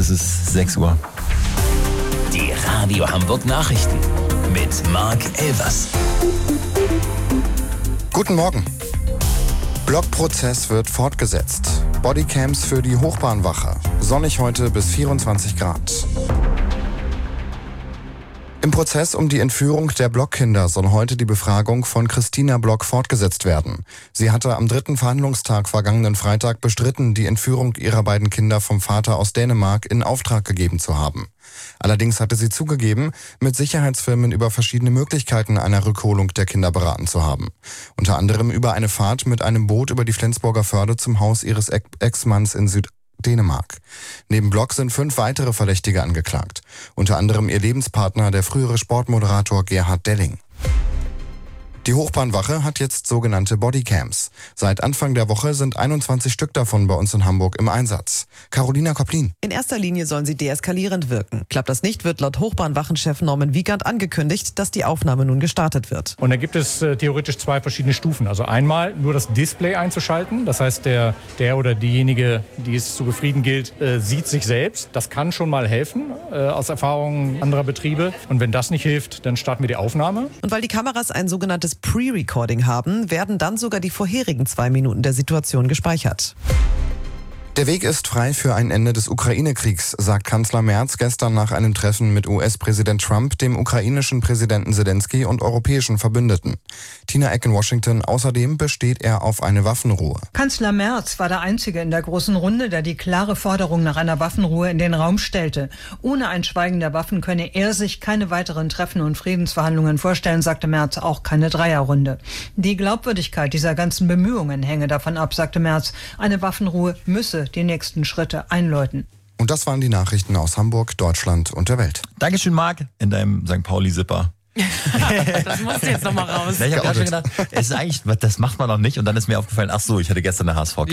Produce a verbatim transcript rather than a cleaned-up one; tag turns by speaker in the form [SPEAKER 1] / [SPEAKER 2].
[SPEAKER 1] es ist sechs Uhr.
[SPEAKER 2] Die Radio Hamburg Nachrichten mit Marc Elvers.
[SPEAKER 3] Guten Morgen. Blockprozess wird fortgesetzt. Bodycams für die Hochbahnwache. Sonnig heute bis vierundzwanzig Grad. Im Prozess um die Entführung der Blockkinder soll heute die Befragung von Christina Block fortgesetzt werden. Sie hatte am dritten Verhandlungstag vergangenen Freitag bestritten, die Entführung ihrer beiden Kinder vom Vater aus Dänemark in Auftrag gegeben zu haben. Allerdings hatte sie zugegeben, mit Sicherheitsfirmen über verschiedene Möglichkeiten einer Rückholung der Kinder beraten zu haben. Unter anderem über eine Fahrt mit einem Boot über die Flensburger Förde zum Haus ihres Ex-Manns in Süd Dänemark. Neben Block sind fünf weitere Verdächtige angeklagt. Unter anderem ihr Lebenspartner, der frühere Sportmoderator Gerhard Delling. Die Hochbahnwache hat jetzt sogenannte Bodycams. Seit Anfang der Woche sind einundzwanzig Stück davon bei uns in Hamburg im Einsatz. Carolina Koplin.
[SPEAKER 4] In erster Linie sollen sie deeskalierend wirken. Klappt das nicht, wird laut Hochbahnwachenchef Norman Wiegand angekündigt, dass die Aufnahme nun gestartet wird.
[SPEAKER 5] Und da gibt es äh, theoretisch zwei verschiedene Stufen. Also einmal nur das Display einzuschalten. Das heißt, der, der oder diejenige, die es zu befrieden gilt, äh, sieht sich selbst. Das kann schon mal helfen, äh, aus Erfahrungen anderer Betriebe. Und wenn das nicht hilft, dann starten wir die Aufnahme.
[SPEAKER 4] Und weil die Kameras ein sogenanntes Pre-Recording haben, werden dann sogar die vorherigen zwei Minuten der Situation gespeichert.
[SPEAKER 3] Der Weg ist frei für ein Ende des Ukraine-Kriegs, sagt Kanzler Merz gestern nach einem Treffen mit U S-Präsident Trump, dem ukrainischen Präsidenten Zelensky und europäischen Verbündeten. Tina Eck in Washington. Außerdem besteht er auf eine Waffenruhe.
[SPEAKER 6] Kanzler Merz war der Einzige in der großen Runde, der die klare Forderung nach einer Waffenruhe in den Raum stellte. Ohne ein Schweigen der Waffen könne er sich keine weiteren Treffen und Friedensverhandlungen vorstellen, sagte Merz, auch keine Dreierrunde. Die Glaubwürdigkeit dieser ganzen Bemühungen hänge davon ab, sagte Merz. Eine Waffenruhe müsse die nächsten Schritte einläuten.
[SPEAKER 3] Und das waren die Nachrichten aus Hamburg, Deutschland und der Welt.
[SPEAKER 1] Dankeschön, Marc, in deinem Sankt Pauli-Zipper.
[SPEAKER 4] Das musst du jetzt nochmal raus.
[SPEAKER 1] Ja, ich habe gerade schon gedacht, es ist eigentlich, das macht man noch nicht. Und dann ist mir aufgefallen, ach so, ich hatte gestern eine H S V